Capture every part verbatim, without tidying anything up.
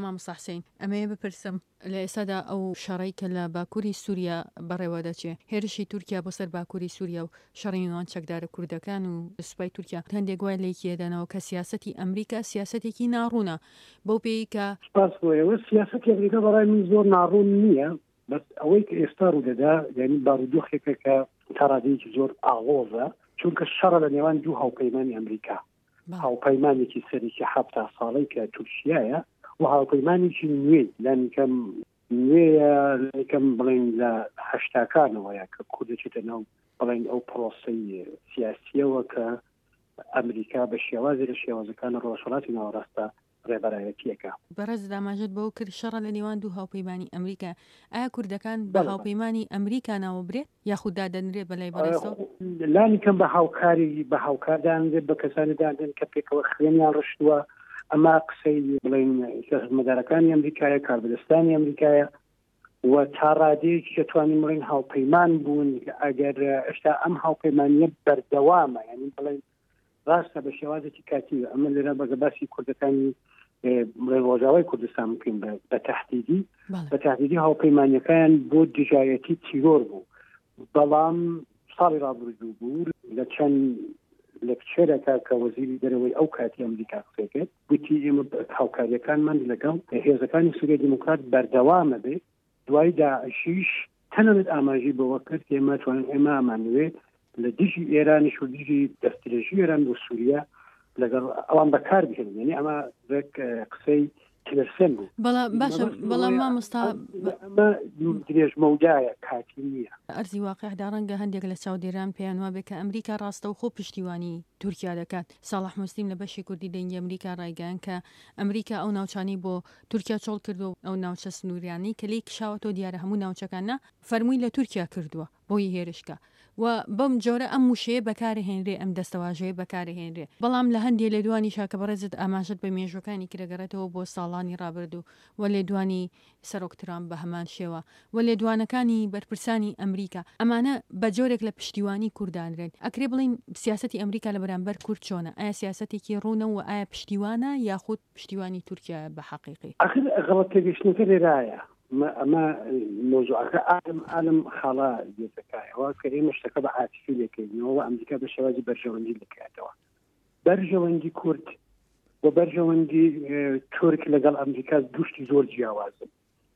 مامۆستا حسین ئەمەیە بپرسم لە ئێستادا ئەو شەڕەی کە لە باکووری سووریا بەڕێوە دەچێ هێرشی تورکیا بۆ سەر باکووری سووریا و شەڕینوان چەکدارە کوردەکان و سوپای تورکیا هەندێک وای لێکیێدانەوە کە سیاسەتی ئەمریکا سیاسەتێکی ناڕوونە بەو پێی کە سپاسەوە سیاسەتی ئەمریکا بەڕای من زۆر ناڕوون نییە بەس ئەوەی کە ئێستا ڕوودەدا یعنی بارودۆخێکە کە تاڕادەیەکی زۆر ئاغۆزە چونکە شەڕە لە نێوان دوو هاوپەیمانی ئەمریکا هاوپەیمانێکی سەرێکی هەفتا ساڵەی کە تورکیایە و هاوپەیمانێکی نوێ لەنکەم نوێیە لەکەم بڵێن لە هەشتاکانەوەیە کە کوردەچێتە ناو بڵێن ئەو پرۆسەی سیاسیەوە کە ئەمریکا بە شێوازی لە شێوازەکانی ڕۆژهەڵاتی ناوەڕاستە ڕێبەرایەتیەکە بەڕێز داماژت بەو کرد شەڕە لە نێوان دوو هاوپەیمانی ئەمریکا ئایا کوردەکان بە هاوپەیمانی ئەمریکا ناوە برێت یاخود دادەنرێت بەلای بەڕێستەوە لانی کەم بە هاوکاری بە هاوکاردانێت بە کەسانی دادن کە پێکەوە خوێنیان ڕشتووە ئەما قسەی بڵێن مەدارەکانی ئەمریکایە کاربدەستانی ئەمریکایە و تا ڕادەیەکی کە توانین بڵێن هاوپەیمان بوون ئەگەر ئێستا ئەم هاوپەیمانیە بەردەوامە یعنی بڵێن ڕاستە بە شێوازێکی کاتی ئەمە لێرە بەگە باسی کوردەکانی ڕێڕۆژاوای کوردستان بکەین بە تەحدیدی بە تەحدیدی هاوپەیمانیەکان بۆ دژایەتی تیرۆر بوو بەڵام ساڵی ڕابردوو بوو لە چەند لەکچێرەکە کە وەزیری دەرەوەی ئەو کاتی ئەمریکا قسەکرد گوتی ئێمە هاوکاریەکانمان لەگەڵ هێزەکانی سووریا دیموکرات بەردەوامە بێت دوای داعشیش تەنانەت ئاماژی بەوە کرد ئێمە توانین ئێمە ئامانوێت لە دژی ئێرانیش و دژی دەستدرێژی ئێران بۆ سووریا لەگەڵ ئەوان بەکار بهێن یعنی ئەمە قسەی تلرسن بوو باشە بەڵام مامۆستا ئەمە درێژ مەودایە کاتی نییە ئەرزی واقعدا ڕەنگە هەندێک لە چاودێران پێیان وابێ کە ئەمریکا ڕاستە و خۆ پشتیوانی تورکیا دەکات ساڵح موسلیم لە بەشی کوردی دەنگی ئەمریکا ڕایگەیان کە ئەمریکا ئەو ناوچانی بۆ تورکیا چۆڵ کردو ئەو ناوچە سنووریانی کە لی کشاوەتەوە دیارە هەموو ناوچەکانە فەرمووی لە تورکیا کردووە بۆی هێرشکە و بەم جۆرە ئەم وشەیە بەکارهێنرێ ئەم دەستەواژەیە بەکارهێنرێ بەڵام لە هەندێک لە دوانی شاکە بەڕێزت ئاماژت بە مێژوەکانی کرێگەڕێتەوە بۆ ساڵانی ڕابردوو و لێ دوانی سەرۆک ترامپ بە هەمان شێوە و لێ دوانەکانی بەرپرسانی ئەمریکا ئەمانە بە جۆرێک لە پشتیوانی کوردانرێن ئەکرێ بڵین سیاسەتی ئەمریکا لە بەرامبەر کورد چۆنە ئایا سیاسەتێکی ڕوونە و ئایا پشتیوانە یاخود پشتیوانی تورکیا بە حەقیقی ئەخر غەڵەت تێگەشتنەکە لێرایە ئەمە مۆزوعەکە ئالم ئالم خاڵا دێتەکایەوە کە ئێمە شتەکە بە عاتیفی لێکردنەوە ئەمریکا بە شێوازی بەرژەوەندی دەکاتەوە بەرژەوەندی کورد و بەرژەوەندی تورک لەگەڵ ئەمریکا دوشتی زۆر جیاوازن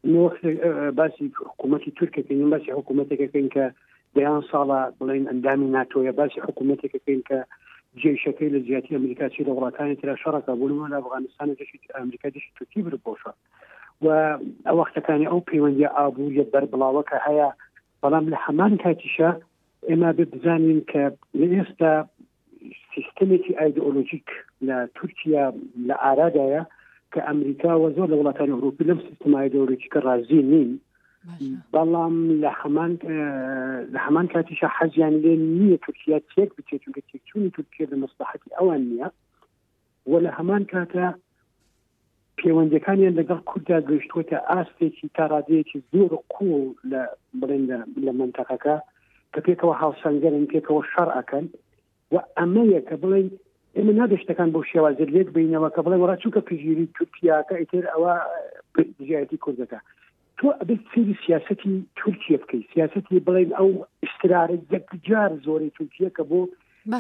باسی حکوومەتی تورکەکەین باسی حکوومەتێکەکەین کە دەیان ساڵە بڵێن ئەندامی ناتۆیە باسی حکوومەتێکەکەین کە جێشەکەی لە زیاتی ئەمریکا چی لە وڵاتانی ترا شەڕەکە بوونەوە لە ئەفغانستان ئەمریکا دشی تورکی بردبۆشە و ئەو وەختەکانی ئەو پەیوەندی ئابووریە بەربڵاوەکە هەیە بەڵام لە هەمان کاتیشە ئێمە بزانین کە لە ئێستا سیستەمێکی ئایدئۆلۆژیک لە تورکیا لە ئارادایە کە ئەمریکا و زۆر لە وڵاتانی ئەوروپی لەم سیستەم ئایدئۆلۆژیکە ڕازی نین بەڵام لە هەمان لە هەمان کاتیشە حەزیان لێ نییە تورکیا تێک بچێت چونکە تێکچوونی تورکیا لە مەسلحەتی ئەوان نییە و لە هەمان کاتە پەیوەندیەکانیان لەگەڵ کووردا گەیشتووەتە ئاستێکی تا ڕادەیەکی زۆر قوڵ لە بڵێن لە منتەقەکە کە پێکەوە هاوسەنگەرن پێکەوە شەڕ ئەکەن و ئەمەیە کە بڵێن ئێمە نادەشتەکان بۆ شێوازە لێک بینەوە کە بڵێ وەڕا چووکە پژگیری تورکیاکە ئیتر ئەوە دژایەتی کوردەکە تۆ ئەبێت سێری سیاسەتی تورکیا بکەیت سیاسەتی بڵێن ئەو ئیسرارە یەکجار زۆری تورکیا کە بۆ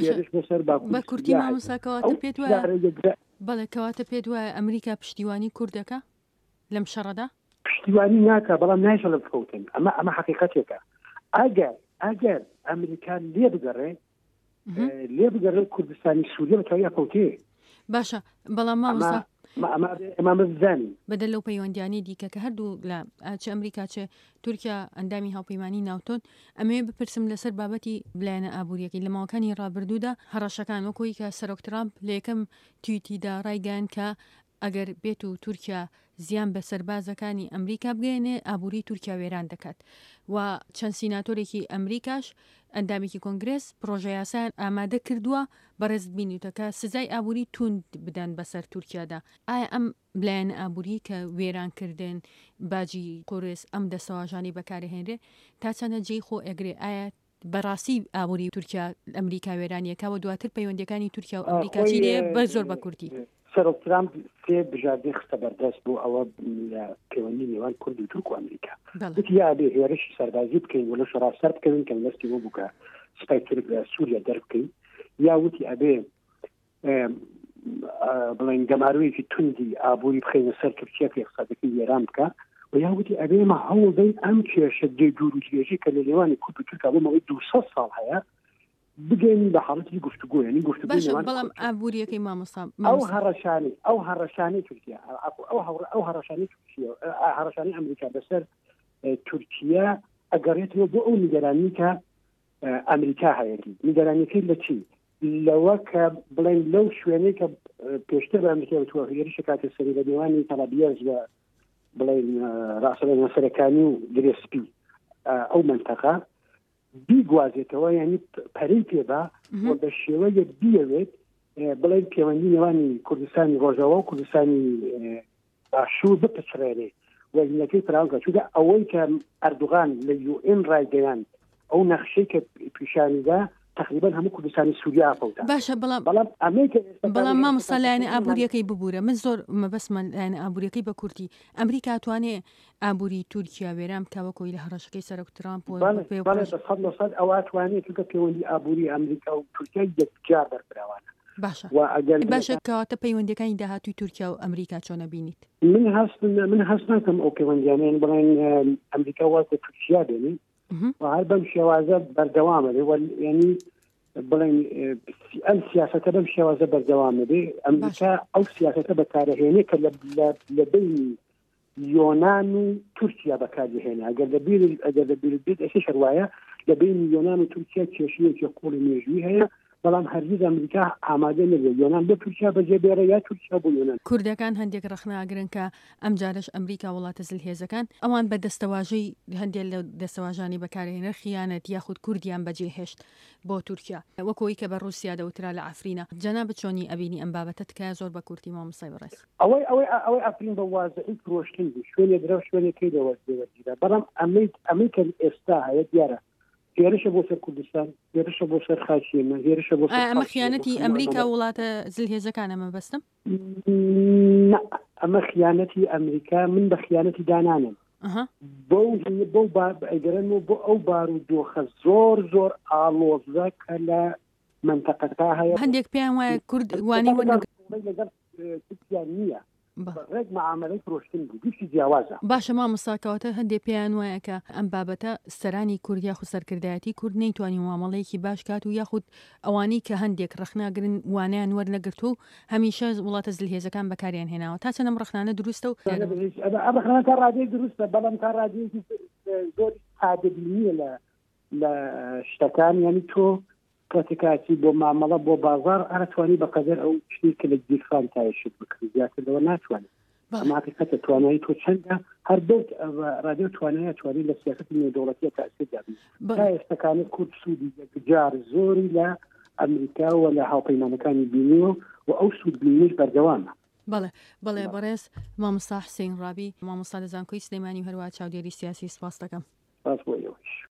بە کورتی مامۆساکەواتە پێت وایە بەڵێ کەواتە پێت وایە ئەمریکا پشتیوانی کوردەکە لەم شەڕەدا پشتیوانی ناکە بەڵام نایشە لە بکەوتن ئەمە ئەمە حقیقەتێکە ئەگەر ئەگەر ئەمریکا لێ بگەڕێ لێ بگەڕێ کوردستانی سووریا بە تەواوی ئەکەوتێ باشە بەڵام مامۆستا ئەمە بزانین بەدەل لەو پەیوەندیانی دیکە کە هەردوو لە چ ئەمریکا چێ تورکیا ئەندامی هاوپەیمانی ناوتۆن ئەمێ بپرسم لەسەر بابەتی بلایەنە ئابوووریەکەی لە ماوەکانی ڕابردوودا هەڕەشەکان وەکۆی کە سەرۆک ترامپ لە یەکەم تویتیدا ڕایگەیاند کە ئەگەر بێت و تورکیا زیان بە سەربازەکانی ئەمریکا بگەێنێ ئابووری تورکیا وێران دەکات و چەند سیناتۆرێکی ئەمریکاش ئەندامێکی کۆنگرس پرۆژە یاسایان ئامادە کردووە بەڕێز بینیوتەکە سزای ئابووری توند بدەن بەسەر تورکیادا ئایا ئەم بلایەنە ئابووری کە وێرانکردن باجی قورس ئەم دەسەواژانی بەکارهێنرێ تا چەندە جێی خۆ ئەگرێ ئایا بەڕاستی ئابووری تورکیا ئەمریکا وێرانیەکە و دواتر پەیوەندیەکانی تورکیا و ئەمریکا چی لێ بە زۆر بە کورتی سەرۆک ترامپ سێ بژاردەی خستە بەردەست بوو ئەوە پەیوەندی نێوان کورد و تورک و ئەمریکا وتی یا بێ هێرشی سەربازی بکەین وەلە شەڕاسەر بکەین کە دەستی بۆ بووکە سپای تورک لە سووریا دەربکەین یا وتی ئەبێ بڵێن گەمارویەکی توندی ئابووری بخەینە سەر تورکیا کە اقتصادەکەی وێران بکە و یا وتی ئەبێ ئێمە هەوڵ بدەین ئەم کێشە دوور و درێژی کە لە نێوانی کورد و تورکا بۆ ماوەی دووسەد ساڵ هەیە بگەین بە حاڵەتی گفتوگۆ یعنی گفتوگۆ بەڵام ئابووریەکەی مامۆستا ئەو هەڕەشانی ئەو هەڕەشانی تورکیا ئەو هەڕەشانی تورکیا هەڕەشانی ئەمریکا بەسەر تورکیا ئەگەڕێتەوە بۆ ئەو نیگەرانی کە ئەمریکا هەیەی نیگەرانیەکەی لە چی لەوە کە بڵێن لەو شوێنەی کە پێشتر بە ئەمریکا وتووە هێرشی کاتە سەری لە نێوانی تەلەبیەز بە بڵێن ڕاستەبەر سەرەکانی و درێسپی ئەو منتەقە بیگوازێتەوە یعنی پەرەی پێدا و بە شێوەیە بیەوێت بڵێن پەیوەندی نێوانی کوردستانی ڕۆژەوە و کوردستانی باشوور بپچڕێنێ وەزنەکەی فراوانکە چونکە ئەوەی کە ئەردوغان لە یو ئێن ڕایگەیاند ئەو نەخشەی کە پیشانیدا تقریبا هەموو کوردستانی سووریا ئاپەوتە باشە بەڵام بەڵام ئەمریکا بەڵام مامۆستا لایەنی ئابووریەکەی ببوورە من زۆر مەبەسمە لایەنی ئابووریەکەی بە کورتی ئەمریکا توانێ ئابووری تورکیا وێران بکەوەکۆی لە هەڕەشەکەی سەرۆک ترامپ ئەو ئاتوانێت چونکە پەیوەندی ئابووری ئەمریکا و تورکیا یەکجار بەربراوانە باشە باشە کەواتە پەیوەندیەکانی داهاتووی تورکیا و ئەمریکا چۆنە بینیت من هەست من هەست ناکەم ئەو پەیوەندیانیان بڵێن ئەمریکا وازە تورکیا بێنی و هەر بەم شێوازە بەردەوامە بێ ینی بڵێن ئەم سیاسەتە بەم شێوازە بەردەوامە بێ ئەمریکا ئەو سیاسەتە بەکارهێنێ کە لە بینی یۆنان و تورکیا بەکارهێنێ ئەگەر لەبیر ئەگەر لەبیر بێت ئەشی شەروایە لە بینی یۆنان و تورکیا کێشەیەکی قوڵی مێژووی هەیە بەڵام هەرگیز ئەمریکا ئامادە نەبێت یۆنان بۆ تورکیا بەجێ بێرە یا تورکیا بۆ یۆنان کوردەکان هەندێک ڕخناگرن کە ئەم جارش ئەمریکا وڵاتە زلهێزەکان ئەوان بە دەستەواژەی هەندێک لە دەستەواژانی بەکارهێنەر خیانەت یاخود کوردیان بەجێ هێشت بۆ تورکیا وەکۆی کە بە رووسیا دەوترا لە ئەفرینە جەناب چۆنی ئەبینی ئەم بابەتە کە زۆر بە کورتی مامۆستای بەڕێز ئەوەی ئەوەی ئەوەی ئەفرین بە وازەی فرۆشتن بوو شوێنێ درەو شوێنێکی دەوەستێوەرگیرە بەڵام ئەمریکا ئێستا هەیە دیارە هێرشە بۆ سەر کوردستان هێرشە بۆ سەر خاچیێمە هێرشە بۆ ئەمە خیانەتی ئەمریکا وڵاتە زلهێزەکان ئەمە بەستم ئەمە خیانەتی ئەمریکا من بە خیانەتی دانانم بۆ بۆ ئەگەرن بۆ ئەو بارودۆخە زۆر زۆر ئاڵۆزە کە لە منتەقەکە هەیە هەندێک پێیان وایە کورد وانی لەگەڵ تورکیا نییە ڕێک معاملەی فرۆشتن بوو گشتی جیاوازە باشە مامۆستاکەواتە هەندێک پێیان وایە کە ئەم بابەتە سەرانی کورد یاخود سەرکردایەتی کورد نەیتوانی معاملەیەکی باش کات و یاخود ئەوانەی کە هەندێک ڕخناگرن وانیان وەرنەگرت و هەمیشە وڵاتە زلهێزەکان بەکاریان هێناوە تا چەندەم ڕخنانە دروستە و ئەمە تا ڕادەیەک دروستە بەڵام تا ڕادەیەکی زۆر سادەبینیە لە لە شتەکان یعنی تۆ کاتێکاتی بۆ مامەڵە بۆ بازار ئەتوانی بەقەدەر ئەو شتی کە لە گیرفان تایشت بکرد زیاتر لەوە ناتوانێت ئەماقیقەتە توانایی تۆ چەندە هەر دەوت ڕادیۆ توانایە توانی لە سیاسەتی نێودەوڵەتیە تاثیر دابێت تا ئێستاکانی کورد سوودی جار زۆری لە ئەمریکا و لە هاوپەیمانەکانی بینیوە و ئەو سوود بینیش بەردەوامە بەڵێ بەڵێ بەڕێز مامۆستا حوسێن ڕابی مامۆستا لە زانکۆی سلێمانی و هەروە چاودێری سیاسی سپاس دەکەم. سپاس بۆ ئێوەش.